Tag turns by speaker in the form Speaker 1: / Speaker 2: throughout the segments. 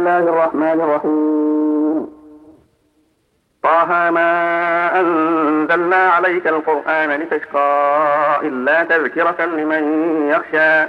Speaker 1: الله الرحمن الرحيم. طه ما أنزلنا عليك القرآن لتشقى إلا تذكرة لمن يخشى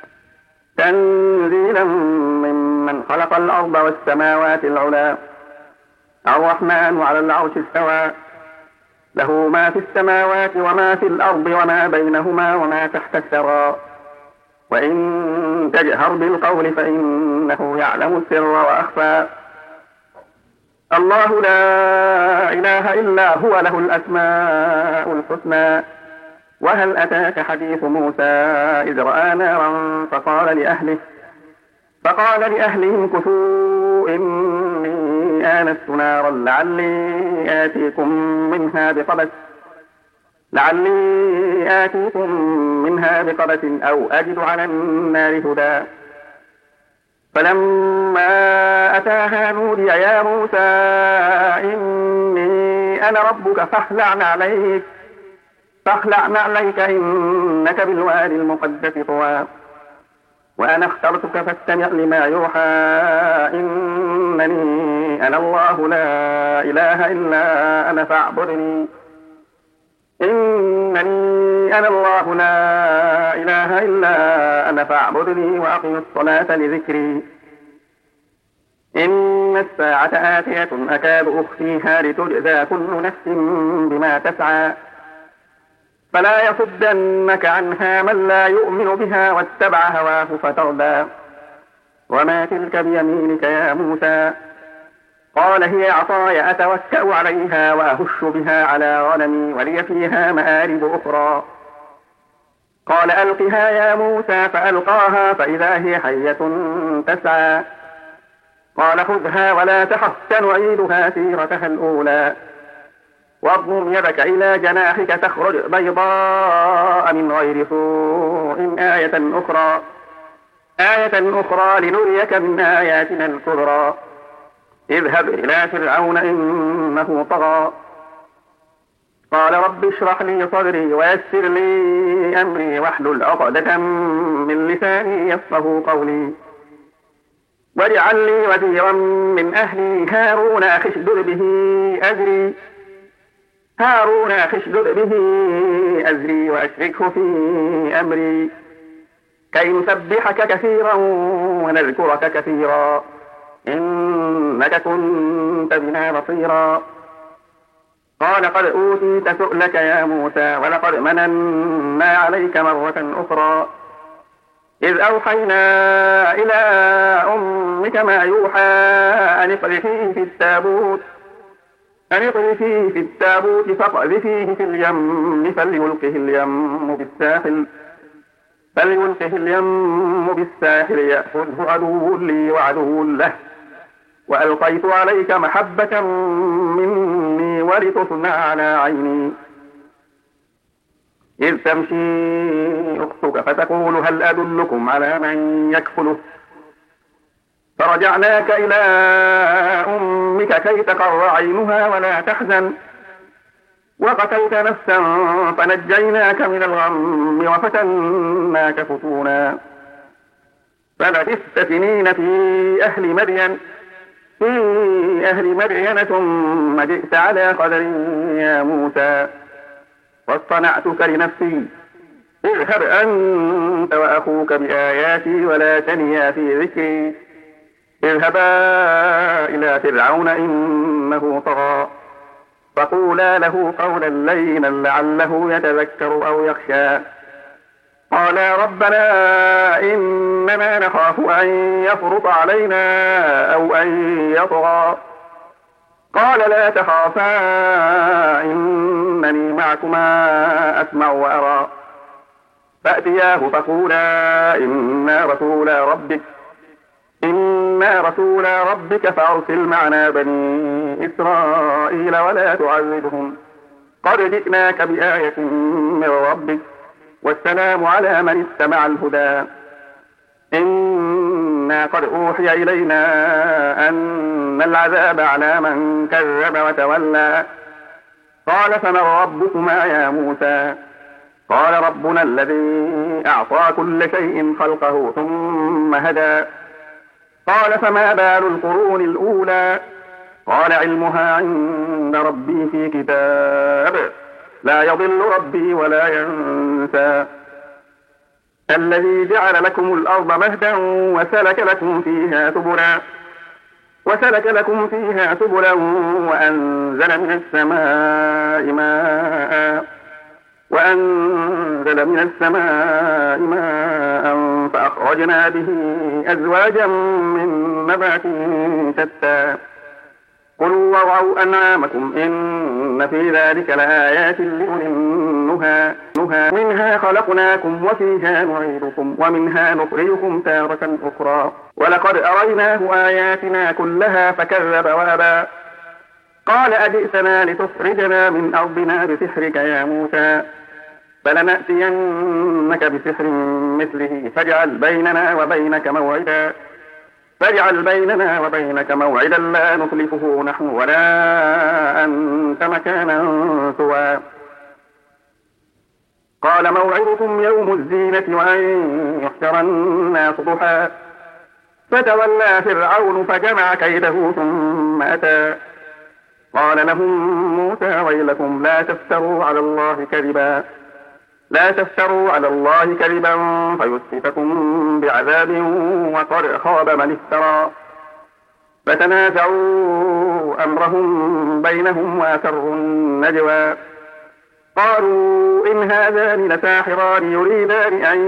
Speaker 1: تنزيلا ممن خلق الأرض والسماوات العلى الرحمن على العرش استوى له ما في السماوات وما في الأرض وما بينهما وما تحت الثرى وإن تجهر بالقول فإنه يعلم السر وأخفى الله لا إله إلا هو له الأسماء الحسنى وهل أتاك حديث موسى إذ رأى نارا فقال لأهلهم كثوا إني آنست نارا لعلي آتيكم منها بقبس أو أجد على النار هدى فلما أتاها نودي يا موسى إني أنا ربك فاخلع نعليك إنك بالوادي المقدس طوى وأنا اخترتك فاستمع لما يوحى إنني أنا الله لا إله إلا أنا فاعبدني وأقم الصلاة لذكري إن الساعة آتية أكاد أخفيها لتجزى كل نفس بما تسعى فلا يصدنك عنها من لا يؤمن بها واتبع هواه فتردى وما تلك بيمينك يا موسى قال هي عصاي أتوكأ عليها وأهش بها على غنمي ولي فيها مآرب أخرى قال ألقها يا موسى فألقاها فإذا هي حية تسعى قال خذها ولا تخف سنعيدها سيرتها الأولى واضمم يدك إلى جناحك تخرج بيضاء من غير سوء آية أخرى لنريك من آياتنا الكبرى اذهب إلى فرعون إنه طغى قال رب اشرح لي صدري ويسر لي أمري واحلل عقدة من لساني يفقهوا قولي واجعل لي وزيرا من أهلي هارون أخشدد به أزري وأشركه في أمري كي نسبحك كثيرا ونذكرك كثيرا إنك كنت بنا بصيرا قال قد أوتيت سؤلك يا موسى ولقد مننا عليك مرة أخرى إذ أوحينا إلى أمك ما يوحى أن اقذفيه في التابوت فاقذفيه في اليم فليلقه اليم بالساحل يأخذه عدو لي وعدو له وألقيت عليك محبة مني ولتصنع على عيني إذ تمشي أختك فتقول هل أدلكم على من يكفله فرجعناك إلى أمك كي تقر عينها ولا تحزن وقتلت نفسا فنجيناك من الغم وفتناك فتونا فلبثت سنين في أهل مدين ثم جئت على قدر يا موسى واصطنعتك لنفسي اذهب أنت وأخوك بآياتي ولا تنيا في ذكري اذهبا إلى فرعون إنه طغى فقولا له قولا لينا لعله يتذكر أو يخشى قالا ربنا إننا نخاف أن يفرط علينا أو أن يطغى قال لا تخافا إنني معكما أسمع وأرى فأتياه فقولا إنا رسولا ربك فأرسل معنا بني إسرائيل ولا تعذبهم قد جئناك بآية من ربك والسلام على من اتبع الهدى إنا قد أوحي إلينا أن العذاب على من كذب وتولى قال فمن ربكما يا موسى قال ربنا الذي أعطى كل شيء خلقه ثم هدى قال فما بال القرون الأولى قال علمها عند ربي في كتاب لا يضل ربي ولا ينسى الذي جعل لكم الأرض مهدا وسلك لكم فيها سبلا وأنزل من السماء ماء فأخرجنا به أزواجا من نبات شتى كلوا وارعوا أنعامكم إن في ذلك لآيات لأولي النهى منها خلقناكم وفيها نعيدكم ومنها نخرجكم تارة أخرى ولقد أريناه آياتنا كلها فكذب وأبى قال أجئتنا لتخرجنا من أرضنا بسحرك يا موسى فلنأتينك بسحر مثله فاجعل بيننا وبينك موعدا لا نخلفه نحن ولا أنت مكانا سوى قال موعدكم يوم الزينة وأن يحشر الناس ضحى فتولى فرعون فجمع كيده ثم أتى قال لهم موسى ويلكم لا تفتروا على الله كذبا فيسحتكم بعذاب وقد خاب من افترى فتنازعوا أمرهم بينهم وأسروا النجوى قالوا إن هذان لساحران يريدان أن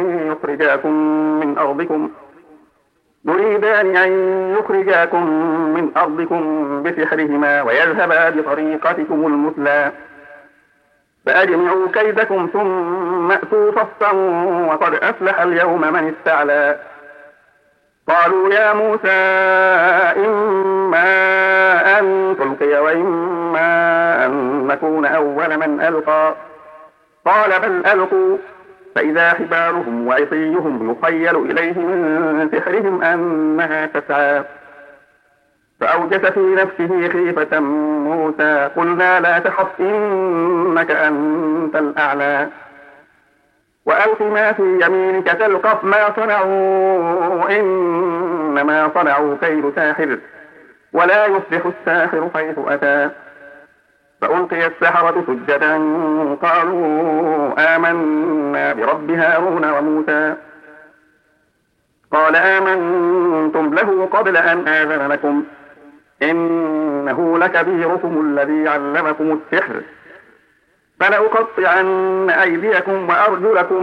Speaker 1: يخرجاكم من أرضكم بسحرهما ويذهبا بطريقتكم المثلى فأجمعوا كيدكم ثم أتوا صفا وقد أفلح اليوم من استعلى قالوا يا موسى إما أن تلقي وإما أن نكون أول من ألقى قال بل ألقوا فإذا حبالهم وعصيهم يخيل إليه من سحرهم أنها تسعى فأوجس في نفسه خيفة موسى قلنا لا تخف إنك أنت الأعلى وألق ما في يمينك تلقف ما صنعوا إنما صنعوا كيد ساحر ولا يفلح الساحر حيث أتى فألقي السحرة سجدا قالوا آمنا برب هارون وموسى قال آمنتم له قبل أن آذن لكم إنه لكبيركم الذي علمكم السحر فلأقطعن أيديكم وأرجلكم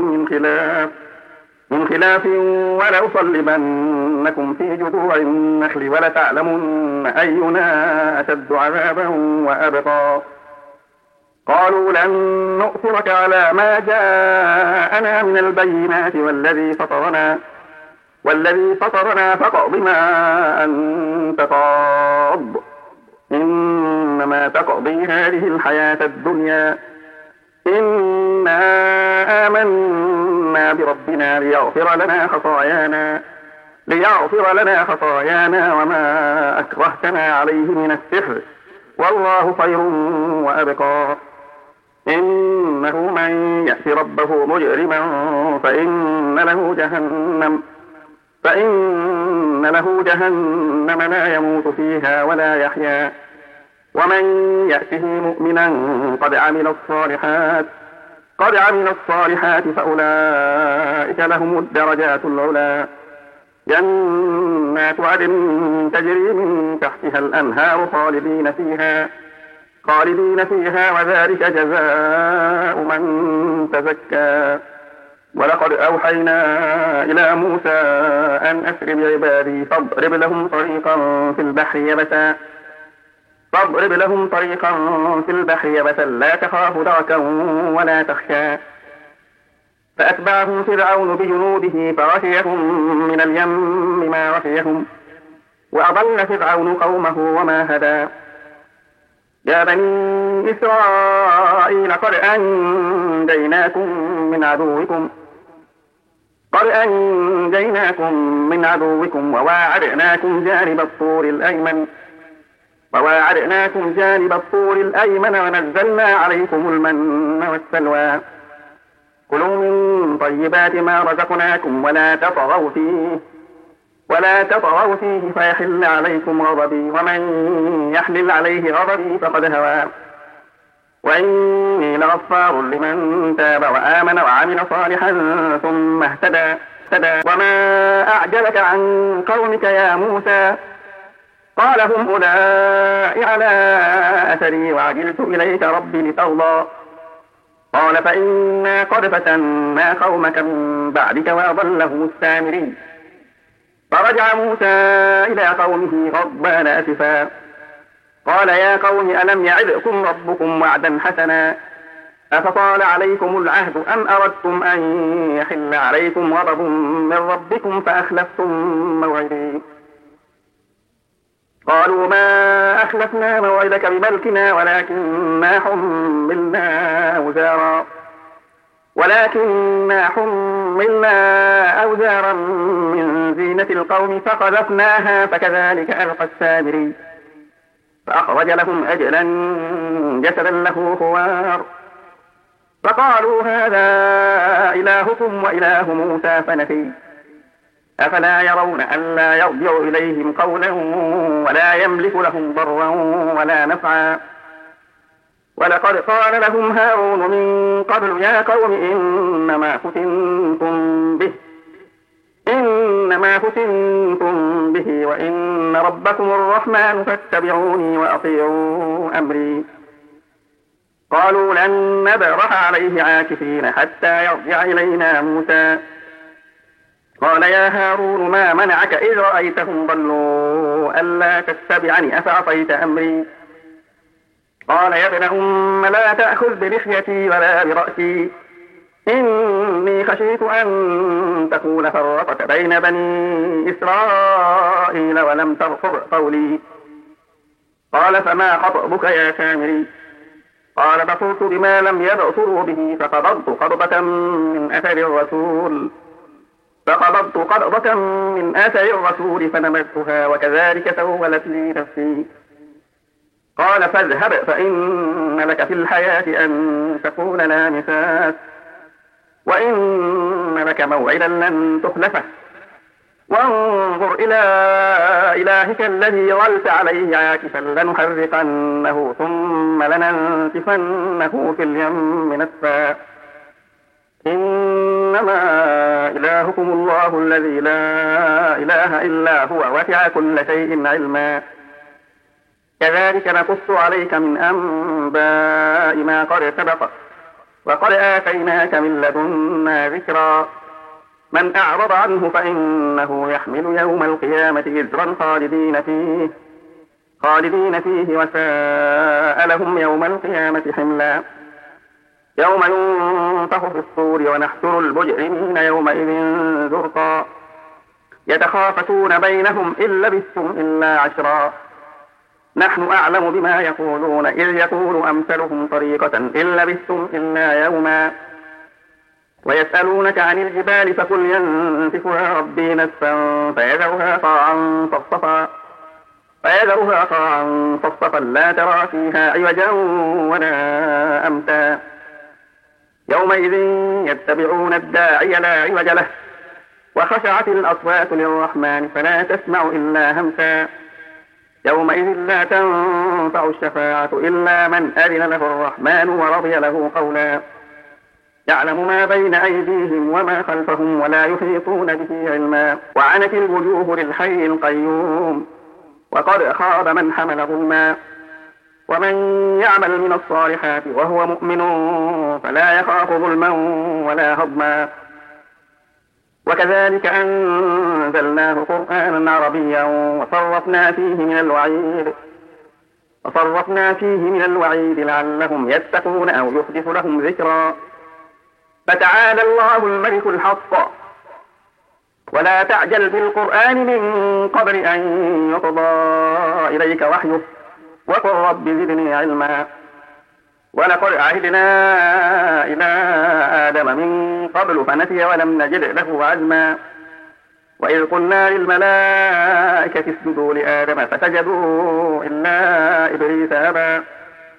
Speaker 1: من خلاف ولأصلبنكم في جذوع النخل ولتعلمن أينا أشد عذابا وأبقى قالوا لن نؤثرك على ما جاءنا من البينات والذي فطرنا فاقض ما أنت قاض إنما تقضي هذه الحياة الدنيا إنا آمنا بربنا ليغفر لنا خطايانا وما أكرهتنا عليه من السحر والله خير وأبقى إنه من يأت ربه مجرما فإن له جهنم لا يموت فيها ولا يحيا ومن يأته مؤمنا قد عمل الصالحات فأولئك لهم الدرجات العلى جنات عدن تجري من تحتها الأنهار خالدين فيها وذلك جزاء من تزكى ولقد أوحينا إلى موسى أن أسر بعبادي فاضرب لهم طريقا في البحر يبسا لا تخاف دركا ولا تخشى فأتبعهم فرعون بجنوده فغشيهم من اليم ما غشيهم وأضل فرعون قومه وما هدى يا بني إسرائيل قد أنجيناكم من عدوكم وواعدناكم جانب الطور الأيمن ونزلنا عليكم المن والسلوى كلوا من طيبات ما رزقناكم ولا تطغوا فيه فيحل عليكم غضبي، ومن يحلل عليه غضبي فقد هوى. وإني لغفار لمن تاب وآمن وعمل صالحا ثم اهتدى. وما أعجلك عن قومك يا موسى؟ قال هم أولئك على أثري وعجلت إليك ربي لترضى. قال فإنا قد فتنا قومك من بعدك وأضلهم السامري. فرجع موسى إلى قومه غضبان أسفا قال يا قوم ألم يعدكم ربكم وعدا حسنا أفطال عليكم العهد أم أردتم أن يحل عليكم غضب من ربكم فأخلفتم موعدي. قالوا ما أخلفنا موعدك بملكنا ولكننا حملنا أوزارا من زينة القوم فقذفناها فكذلك ألقى السامري. فأخرج لهم أجلا جسدا له خوار فقالوا هذا إلهكم وإله موسى فنسي. أفلا يرون ألا يرجع إليهم قولا ولا يملك لهم ضرا ولا نفعا. ولقد قال لهم هارون من قبل يا قوم إنما فتنتم به وإن ربكم الرحمن فاتبعوني وأطيعوا أمري. قالوا لن نبرح عليه عاكفين حتى يرجع إلينا موسى. قال يا هارون ما منعك إذ رأيتهم ضلوا ألا تتبعني أفعصيت أمري. قال يا ابن أم لا تأخذ بلحيتي ولا برأسي إني خشيت أن تكون فرقت بين بني إسرائيل ولم ترقب قولي. قال فما خطبك يا سامري؟ قال بصرت بما لم يبصروا به فقبضت قبضة من أثر الرسول فنمتها وكذلك سولت لي نفسي. قال فاذهب فإن لك في الحياة أن تقول لا مساس وإن لك موعدا لن تخلفه وانظر إلى إلهك الذي ظلت عليه عاكفا لنحرقنه ثم لننسفنه في اليم نسفا. إنما إلهكم الله الذي لا إله إلا هو وسع كل شيء علما. كذلك نقص عليك من أنباء ما قد سبق وقد آتيناك من لدنا ذكرا. من أعرض عنه فإنه يحمل يوم القيامة وزرا خالدين فيه وساء لهم يوم القيامة حملا. يوم ينفخ في الصور ونحشر المجرمين يومئذ زرقا. يتخافتون بينهم إن لبثتم إلا عشرا. نحن أعلم بما يقولون إذ يقول أمثلهم طريقة إن لبثتم إلا يوما. ويسألونك عن الجبال فقل ينسفها ربي نسفا فيذرها قاعا صفصفا لا ترى فيها عوجا ولا أمتا. يومئذ يتبعون الداعي لا عوج له وخشعت الأصوات للرحمن فلا تسمع إلا همسا. يومئذ لا تنفع الشفاعة إلا من أذن له الرحمن ورضي له قولا. يعلم ما بين أيديهم وما خلفهم ولا يحيطون به علما. وعنت الوجوه للحي القيوم وقد خاب من حمل ظلما. ومن يعمل من الصالحات وهو مؤمن فلا يخاف ظلما ولا هضما. وكذلك أنزلناه قرآنا عربيا وصرفنا فيه من الوعيد لعلهم يتقون أو يحدث لهم ذكرا. فتعالى الله الملك الحق ولا تعجل بالقرآن من قبل أن يقضى إليك وحيه وقل رب زدني علما. ولقد عهدنا إلى آدم من قبل فنسي ولم نجد له عزما. وإذ قلنا للملائكة اسجدوا لآدم فسجدوا إلا إبليس أبى.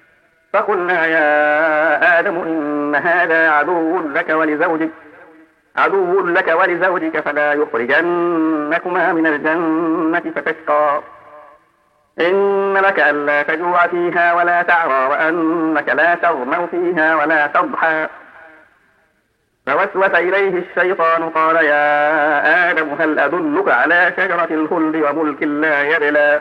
Speaker 1: فقلنا يا آدم إن هذا عدو لك ولزوجك عدو لك ولزوجك فلا يخرجنكما من الجنة فتشقى إن لك ألا تجوع فيها ولا تعرى وأنك لا تظمأ فيها ولا تضحى فوسوس إليه الشيطان قال يا آدم هل أدلك على شجرة الخلد وملك لا يبلى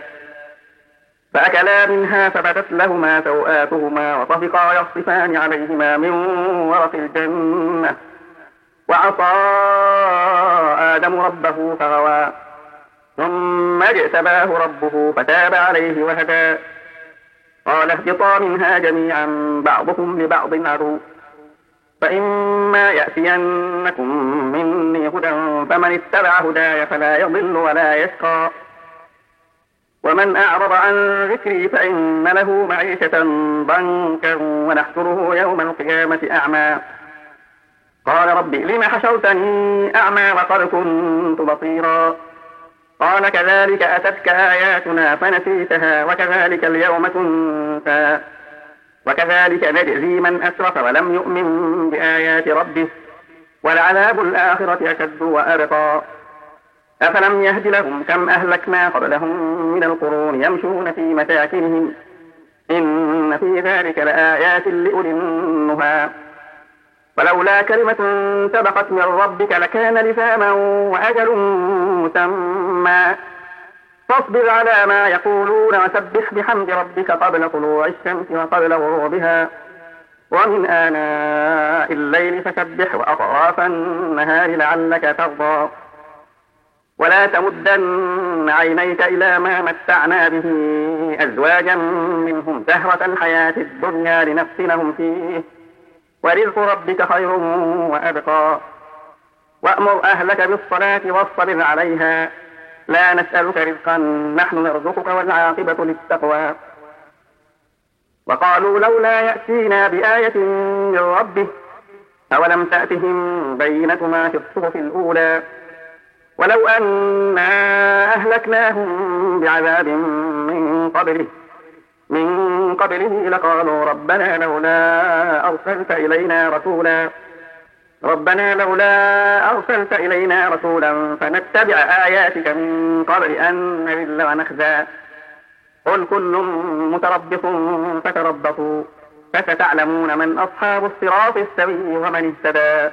Speaker 1: فأكلا منها فبدت لهما سوآتهما وطفقا يخصفان عليهما من ورق الجنة وعصى آدم ربه فغوى ثم اجتباه ربه فتاب عليه وهدى قال اهبطا منها جميعا بعضكم لبعض عدو فإما يأتينكم مني هدى فمن اتبع هداي فلا يضل ولا يشقى ومن أعرض عن ذكري فإن له معيشة ضنكا ونحشره يوم القيامة أعمى قال رب لم حشرتني أعمى وقد كنت بصيرا قال كذلك أتتك آياتنا فنسيتها وكذلك اليوم تنسى وكذلك نجزي من أسرف ولم يؤمن بآيات ربه ولعذاب الآخرة أشد وأبقى أفلم يهد لهم كم أهلكنا قبلهم من القرون يمشون في مساكنهم إن في ذلك لآيات لأولي النهى ولولا كلمة سبقت من ربك لكان لزاما وأجل مسمى فاصبر على ما يقولون وسبح بحمد ربك قبل طلوع الشمس وقبل غروبها ومن آناء الليل فسبح وأطراف النهار لعلك ترضى ولا تمدن عينيك إلى ما متعنا به أزواجا منهم زهرة الحياة الدنيا لنفتنهم فيه ورزق ربك خير وأبقى وأمر أهلك بالصلاة واصطبر عليها لا نسألك رزقا نحن نرزقك والعاقبة للتقوى وقالوا لولا يأتينا بآية من ربه أولم تأتهم بينة ما في الصحف الأولى ولو أنا أهلكناهم بعذاب من قبله لقالوا ربنا لولا أرسلت إلينا رسولا فنتبع آياتك من قبل أن نذل ونخزى قل كل متربص فتربصوا فستعلمون من أصحاب الصراط السوي ومن اهتدى